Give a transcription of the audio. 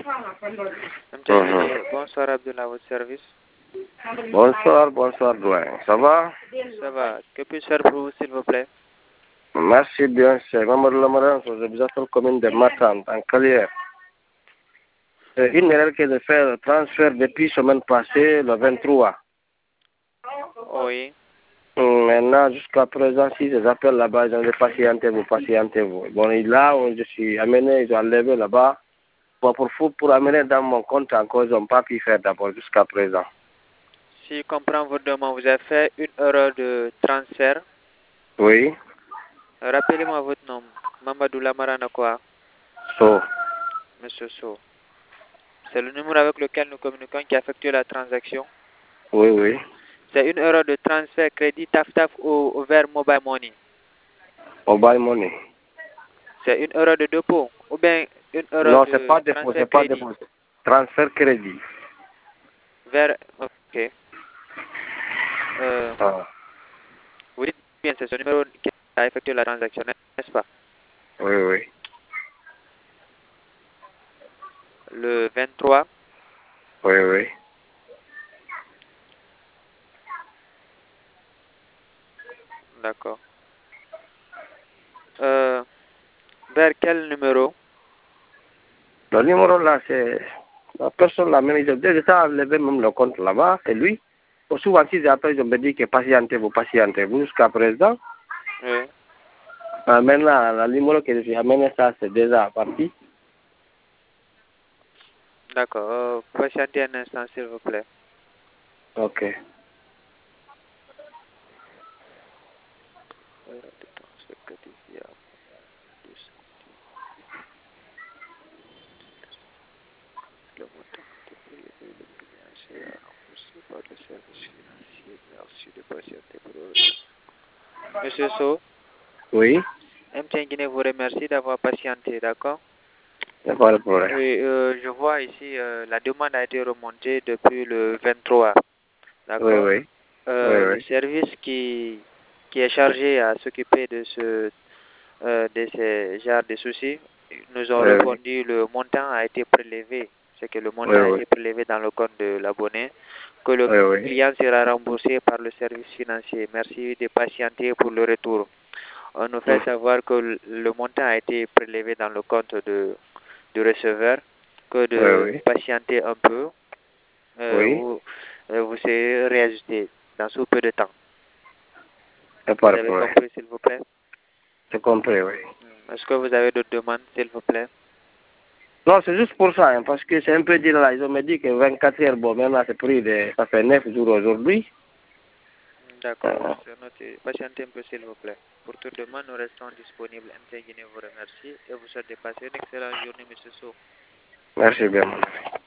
Bonsoir Abdullah, à votre service. Bonsoir, doyen. Ça va? Ça va. Que puis-je faire pour vous, s'il vous plaît? Merci bien, c'est Mamadou Lamaran, je vous appelle commune de Matan, en Calière. C'est une erreur que de faire le transfert depuis semaine passée, le 23. Oui. Maintenant, jusqu'à présent, si je appelle là-bas, ils ont dit patientez-vous. Bon, là où je suis amené, ils ont enlevé là-bas. Bon, pour amener dans mon compte encore, ils n'ont pas pu faire d'abord jusqu'à présent. Si je comprends votre demande, vous avez fait une erreur de transfert. Oui. Rappelez-moi votre nom. Mamadou Lamarana quoi? So. Monsieur So. C'est le numéro avec lequel nous communiquons qui a effectué la transaction? Oui. C'est une erreur de transfert crédit TAF ou vers Mobile Money? Mobile Money. C'est une erreur de dépôt ou bien une erreur non, de c'est pas dépôt, transfert crédit? Transfert crédit. Vers... Ok. Vous dites bien, c'est ce numéro qui a effectué la transaction, n'est-ce pas? Oui. Le 23. Oui. D'accord. Vers quel numéro? Le numéro là, c'est la personne là même, ils ont déjà enlevé même le compte là-bas, c'est lui. Souvent, si j'appelle, je me dis que patientez-vous jusqu'à présent. Oui. Maintenant, le numéro que je suis amené, ça, c'est déjà parti. D'accord. Patientez un instant, s'il vous plaît. Ok. Le montant de prélevé le client sera remboursé par le service financier. Merci de patienter pour le retour. Monsieur So. Oui. MTN Guinée vous remercie d'avoir patienté, d'accord? Il n'y a pas de problème. Oui, je vois ici, la demande a été remontée depuis le 23, d'accord? Oui. Le service qui est chargé à s'occuper de ces genres de soucis, nous ont répondu le montant a été prélevé. C'est que le montant a été prélevé dans le compte de l'abonné, que le client sera remboursé par le service financier. Merci de patienter pour le retour. On nous fait savoir que le montant a été prélevé dans le compte du receveur, que de patienter un peu, vous serez réajusté dans sous peu de temps. Vous avez compris, s'il vous plaît? J'ai compris, oui. Est-ce que vous avez d'autres demandes, s'il vous plaît? Non, c'est juste pour ça, parce que c'est un peu dit là, ils ont dit que 24 heures, bon, maintenant c'est pris ça fait 9 jours aujourd'hui. D'accord, c'est noté. Patientez un peu, s'il vous plaît. Pour toute demande, nous restons disponibles. MTN Guinée vous remercie et vous souhaite de passer une excellente journée, monsieur So. Merci bien, mon ami.